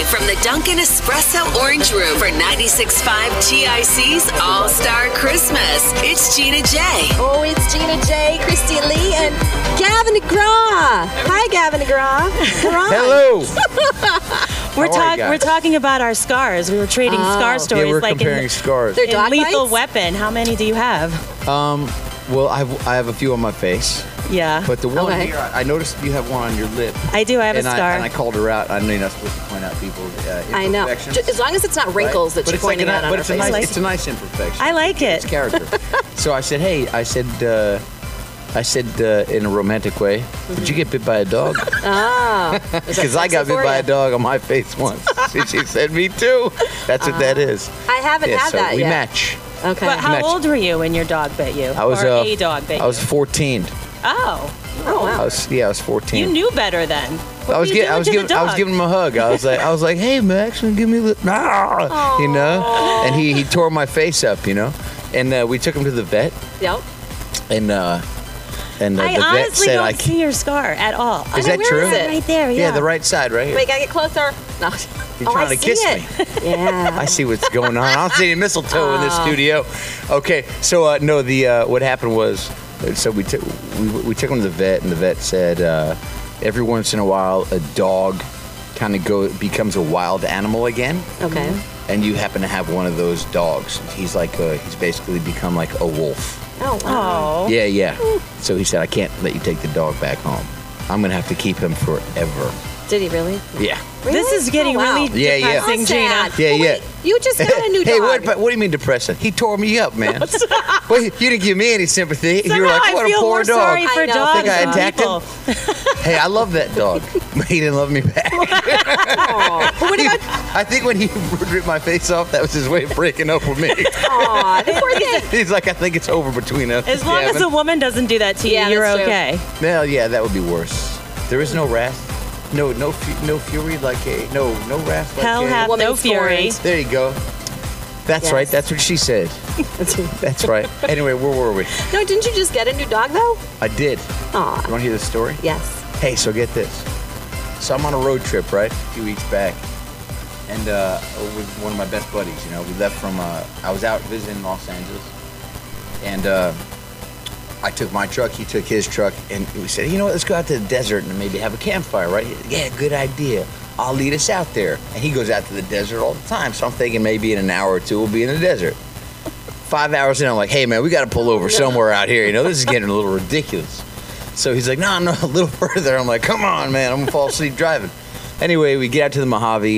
Live from the Dunkin' Espresso Orange Room for 96.5 TIC's All-Star Christmas. It's Gina J. Oh, it's Gina J, Christy Lee, and Gavin DeGraw. Hi, Gavin DeGraw. Hello. We're talking about our scars. We were trading scar stories. Yeah, we're like comparing scars. They're in dog Lethal bites? Weapon. How many do you have? Well, I have a few on my face, Yeah. but the one Okay. here, I noticed you have one on your lip. I do. I have a and scar. and I called her out. I know you're not supposed to point out people's I know. imperfections. As long as it's not wrinkles right? that you're pointing out on but her it's a face. nice, it's a nice imperfection. I like It's it. character. So I said, hey, in a romantic way, did you get bit by a dog? Because I got bit by a dog on my face once. She said, me too. That's what that is. I haven't had so that we yet. match. Okay. But how Match. old were you when your dog bit you? I was or a dog bit I was you? 14. Oh. Oh, wow. I was 14. You knew better then. What I was were you giving doing to the I was dog? giving him a hug. I was like, hey Max, give me the you know. And he tore my face up, you know. And we took him to the vet, Yep. and the I vet honestly said, don't see your scar at all. Is no, that where true? is it? Right there, yeah. Yeah, the right side, right here. Wait, gotta get closer. No. You're I trying to see kiss it. me. Yeah. I see what's going on. I don't see any mistletoe in this studio. Okay, so no, what happened was, so we took him to the vet, and the vet said every once in a while a dog kind of becomes a wild animal again. Okay. And you happen to have one of those dogs. He's basically become like a wolf. Oh, wow. Oh. Yeah. So he said, I can't let you take the dog back home. I'm gonna have to keep him forever. Did he really? Yeah. Really? This is getting Oh, wow. really Yeah, yeah. depressing, How Gina. sad. Yeah, Well, yeah. wait, you just got a new Hey, dog. what do you mean depressing? He tore me up, man. Well, you didn't give me any sympathy. You were Somehow like, what I a feel poor more dog. sorry for I know. dogs Think I than attacked him? people. Hey, I love that dog, but he didn't love me back. Aw. But what about? I think when he ripped my face off, that was his way of breaking up with me. Aw, the poor thing. He's like, I think it's over between us. As long as Gavin. a woman doesn't do that to you, Yeah, you're that's true. okay. Well, yeah, that would be worse. There is no wrath. No fury like no wrath like Hell a... hath Woman no fury. scorned. There you go. That's Yes. right. That's what she said. That's right. Anyway, where were we? No, didn't you just get a new dog though? I did. Aw. You want to hear the story? Yes. Hey, so get this. So I'm on a road trip, right? A few weeks back. And with one of my best buddies, you know, we left from, I was out visiting Los Angeles. And I took my truck, he took his truck, and we said, you know what, let's go out to the desert and maybe have a campfire, right? Yeah, good idea. I'll lead us out there. And he goes out to the desert all the time. So I'm thinking maybe in an hour or two we'll be in the desert. 5 hours in, I'm like, hey man, we got to pull over somewhere out here. You know, this is getting a little ridiculous. So he's like, no, a little further. I'm like, come on, man, I'm gonna fall asleep driving. Anyway, we get out to the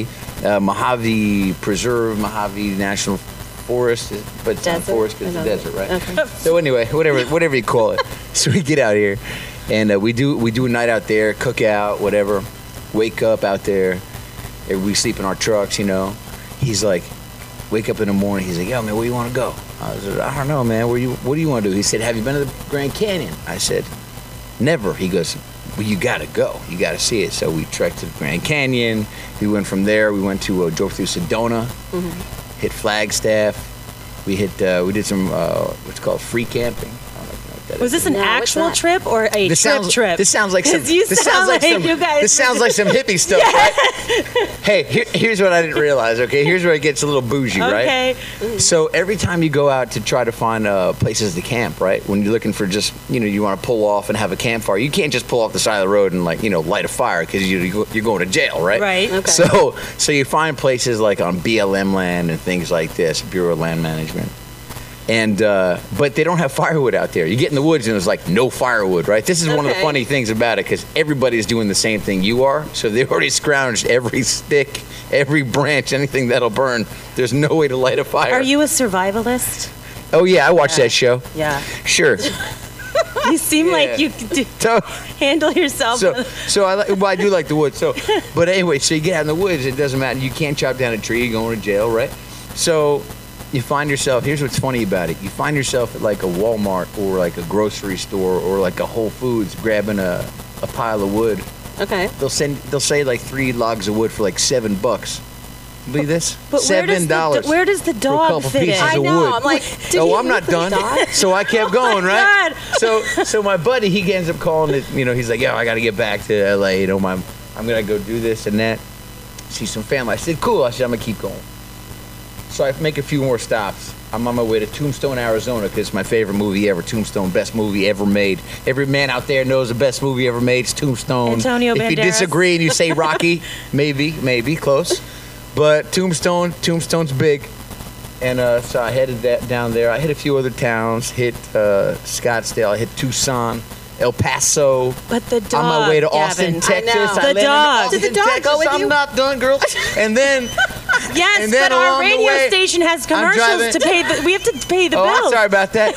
Mojave Preserve, Mojave National Forest, but it's not Desert? forest because it's a desert, right? Okay. So anyway, whatever you call it. So we get out here, and we do a night out there, cook out, whatever. Wake up out there, we sleep in our trucks, you know. He's like, wake up in the morning. He's like, yo, man, where you want to go? I said, I don't know, man. What do you want to do? He said, have you been to the Grand Canyon? I said, never. He goes, well, you got to go. You got to see it. So we trekked to the Grand Canyon. We went from there. We went to drove through Sedona, hit Flagstaff. We did some what's called free camping. I don't know if you know what that Was is. this an No, what's actual that? trip or a This trip? This sounds like some. 'Cause you this sound sounds like like some. you guys This sounds like some hippie stuff, right? Hey, here's what I didn't realize. Okay, here's where it gets a little bougie, Okay. right? So every time you go out to try to find places to camp, right? When you're looking for just, you want to pull off and have a campfire, you can't just pull off the side of the road and light a fire because you're going to jail, right? Right. Okay. So you find places like on BLM land and things like this, Bureau of Land Management. And but they don't have firewood out there. You get in the woods and there's like no firewood, right? This is one of the Okay. funny things about it because everybody's doing the same thing you are. So they've already scrounged every stick, every branch, anything that'll burn. There's no way to light a fire. Are you a survivalist? Oh yeah, I watched that show. Yeah. Sure. You seem like Yeah. you could So handle yourself. I do like the woods. But anyway, so you get out in the woods. It doesn't matter. You can't chop down a tree. You're going to jail, right? So you find yourself. Here's what's funny about it. You find yourself at like a Walmart or like a grocery store or like a Whole Foods grabbing a pile of wood. Okay. They'll say like 3 logs of wood for like $7. Believe this? But $7. where does the for a dog couple fit in? pieces I of know. wood. I'm like, did Oh, he I'm not really done. die? So I kept going, Oh my right? God. So my buddy, he ends up calling it. He's like, yo, I got to get back to LA. I'm gonna go do this and that. see some family. I said, cool. I said, I'm going to keep going. So I make a few more stops. I'm on my way to Tombstone, Arizona, because it's my favorite movie ever. Tombstone, best movie ever made. Every man out there knows the best movie ever made is Tombstone. Antonio Banderas. If you disagree and you say Rocky, maybe, close. But Tombstone's big. And so I headed down there. I hit a few other towns, hit Scottsdale, I hit Tucson, El Paso. But the dog, on my way to Austin, Gavin. Texas. The dog. Did the dog go with you? I'm not done, girl. And then... Yes, and then but our along the radio way, station has commercials to pay. We have to pay the Oh, bills. I'm sorry about that.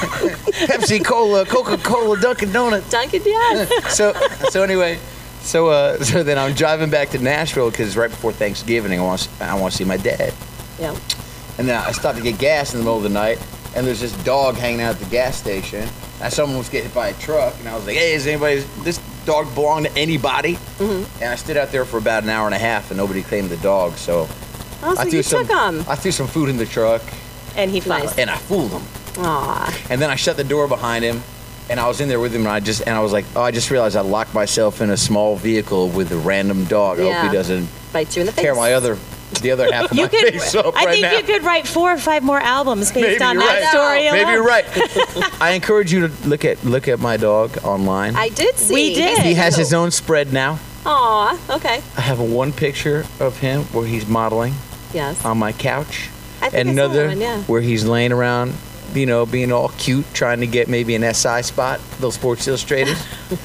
Pepsi Cola, Coca-Cola, Dunkin' Donuts. Dunkin', yes. So anyway, so then I'm driving back to Nashville because right before Thanksgiving, I want to see my dad. Yeah. And then I stopped to get gas in the middle of the night, and there's this dog hanging out at the gas station. And someone was getting hit by a truck, and I was like, "Hey, this dog belong to anybody?" Mm-hmm. And I stood out there for about an hour and a half, and nobody claimed the dog. So Oh, so you took him. I threw some food in the truck, And he followed. and I fooled him. Aw. And then I shut the door behind him, and I was in there with him, and I was like, oh, I just realized I locked myself in a small vehicle with a random dog. I hope he doesn't Bite you in the face. tear the other half of my face up I right think now. you could write 4 or 5 more albums based Maybe on you're that right. story alone. Maybe you're right. I encourage you to look at my dog online. I did see. We did. He has his own spread now. Aw, okay. I have one picture of him where he's modeling Yes. on my couch, I think and I saw another one, yeah. where he's laying around, being all cute, trying to get maybe an SI spot, those Sports Illustrated.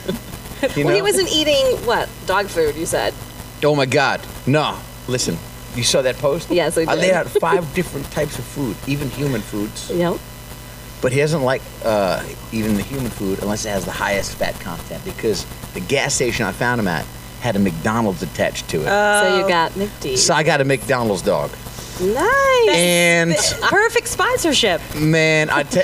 Well, he wasn't eating, what, dog food, you said? Oh my God, no! Listen, you saw that post? Yes, I did. I laid out 5 different types of food, even human foods. Yep. But he doesn't like even the human food unless it has the highest fat content, because the gas station I found him at had a McDonald's attached to it. So you got McD. So I got a McDonald's dog. Nice. And Perfect sponsorship. man,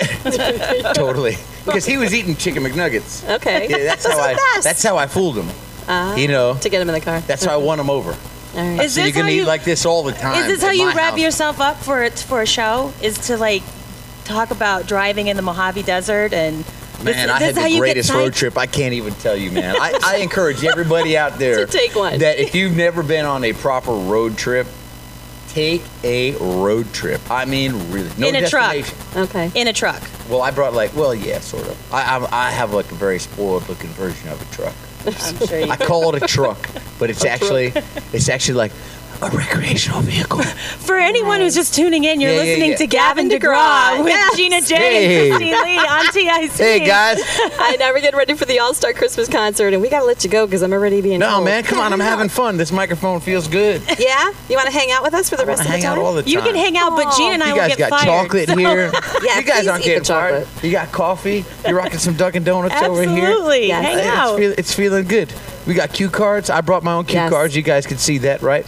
totally, because he was eating chicken McNuggets. Okay. Yeah, that's Those how are the best. That's how I fooled him. To get him in the car. That's how I won him over. All right. Is So you're this gonna how eat you like this all the time. Is this how at you my rev house. yourself up for a show? Is to like talk about driving in the Mojave Desert and Man, I this had is how the you get greatest road psyched? trip. I can't even tell you, man. I encourage everybody out there To take one. that if you've never been on a proper road trip, take a road trip. I mean, really. No In a truck. destination. Okay. in a truck. Well, I brought yeah, sort of. I have like a very spoiled looking version of a truck. I'm sure you I call it a truck, but it's actually like a recreational vehicle. For anyone who's just tuning in, you're Yeah, listening to Gavin Gavin DeGraw DeGraw, with yes. Gina J Hey. and Christine Lee on TIC. Hey guys. I never get ready for the All-Star Christmas concert, and we got to let you go because I'm already being No, told. man, come on. I'm having fun. This microphone feels good. Yeah? You want to hang out with us for the I want rest to of the hang time? out all the time. You can hang out, but Gina and I You will guys get got fired. chocolate so- here. Yeah, you guys please aren't eat the getting fired. chocolate. You got coffee. You're rocking some Dunkin' Donuts over here. Absolutely. Yes. Hang Hey, out. It's feeling good. We got cue cards. I brought my own cue Yes. cards. You guys can see that, right?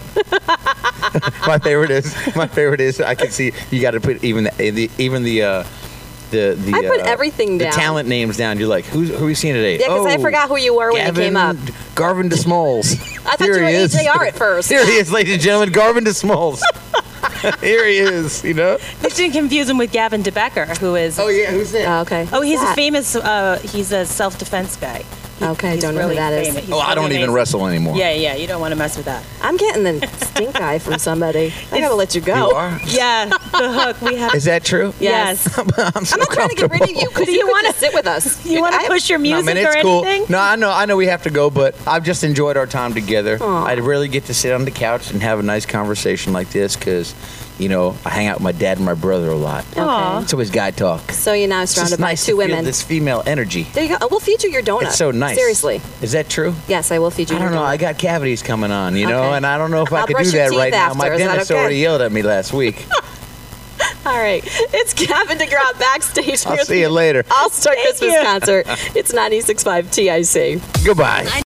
My favorite is I can see you got to put even the I put everything the down. talent names down. You're like, who are we seeing today? Yeah, because I forgot who you were when you came up. Garvin DeSmalls. I thought you were AJR at first. Here he is, ladies and gentlemen, Garvin DeSmalls. Here he is, you know? You shouldn't confuse him with Gavin DeBecker, who is. Oh, yeah, who's that? Oh, okay. Oh, he's Who's a that? famous. He's a self-defense guy. Okay, He's don't know who really that is. famous. He's Oh, I don't really even amazing. wrestle anymore. Yeah, you don't want to mess with that. I'm getting the stink eye from somebody. I got to let you go. You are? Yeah, the hook. We have. Is that true? Yes. I'm so I'm not trying to get rid of you because you want to sit with us. You want to push your No, music man, or it's cool. anything? No, I know we have to go, but I've just enjoyed our time together. Aw. I really get to sit on the couch and have a nice conversation like this because, you know, I hang out with my dad and my brother a lot. Aw. It's always guy talk. So you're now It's surrounded just by nice 2 to feel women. this female energy. There you go. We'll feed you your donut. It's so nice. Seriously. Is that true? Yes, I will feed you I your don't know. donut. I got cavities coming on, you know, Okay. and I don't know if I I'll could brush do your that teeth right now. My after. Is that dentist okay? already yelled at me last week. All right. It's Gavin DeGraw backstage. I'll here see you later. All-Star Thank Christmas you. concert. It's 96.5 TIC. Goodbye.